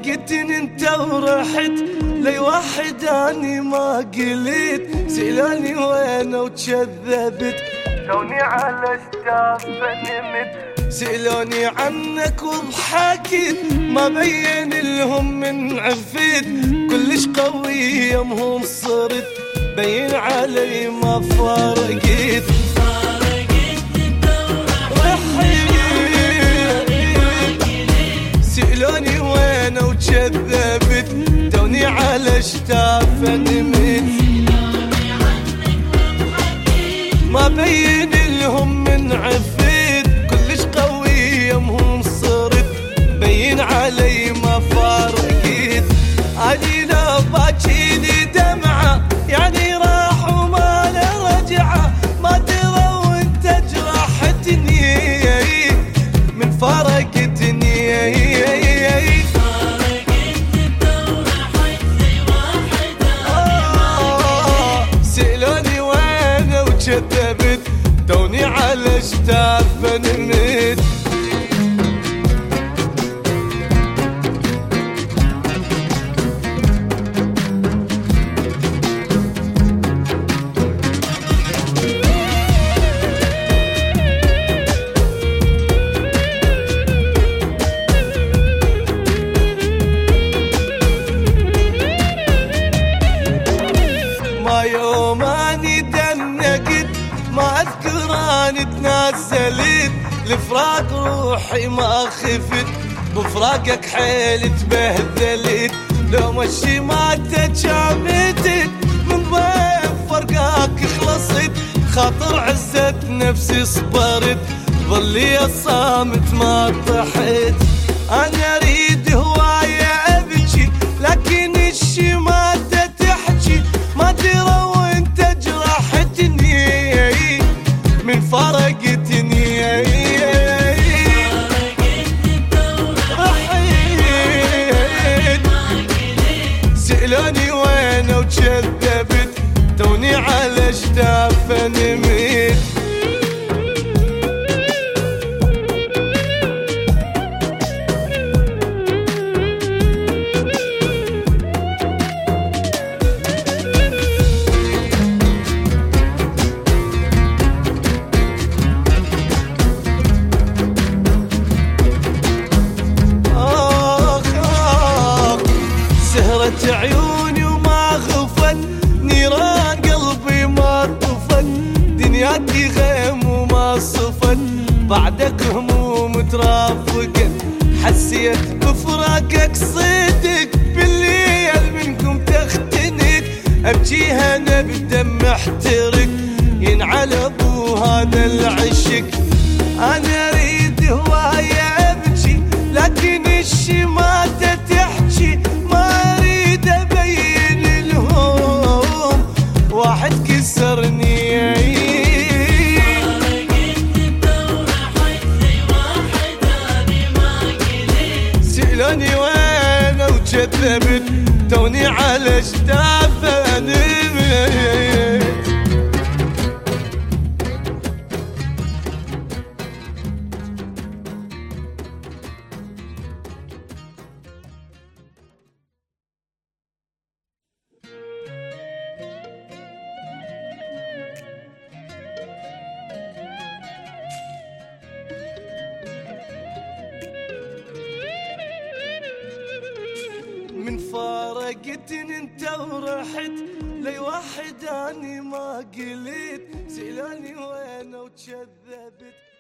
فارقتني انت ورحت لي واحد اني ما قلت، سألوني وين وكذبت توني على اشتاف نمت، سألوني عنك وضحكت ما بين لهم من عفيت، كلش قوي يمهم صرت بين علي ما فارقت. سألوني وين وكذبت توني على اشتاف نمت، ما بين لهم من عفيت، كلش قوي يمهم صرت بين علي ما فارقت. اني لو باكيني دمعة يعني راح وما له رجعة، ما ترى وانت جرحتني من فارقتني. سألوني وين وكذبت توني على اشتاف نمت، ما يوم اني دنقت ما اذكر اني تنازلت، لفراق روحي ما خفت بفراقك حيل تبهدلت، لو مشي ما تجامتت من ضيف فرقاك خلصت، خاطر عزت نفسي صبرت ظلي الصامت ما طحت. انا اريد هواية ابكي لكن الشماتة تحكي، ما ترى وانت جرحتني من فارقتني. سألوني وين وكذبت توني على اشتاف نمت، سهرت عيوني وما غفت نيران قلبي ما طفت، دنياتي غيم وما صفت بعدك هموم ترافقت، حسيت بفراقك صدق بالليل منكم تختنق، ابجيها انا بدم محترق ينعل ابو هذا العشق. انا اريد هواية ابكي لكن الشماتة تحكي، ما اريد ابين لهم واحد كسرني. سألوني وين وكذبت توني على اشتاف نمت، من فارقتني انت ورحت لي واحد اني ما قلت، سألوني وين وكذبت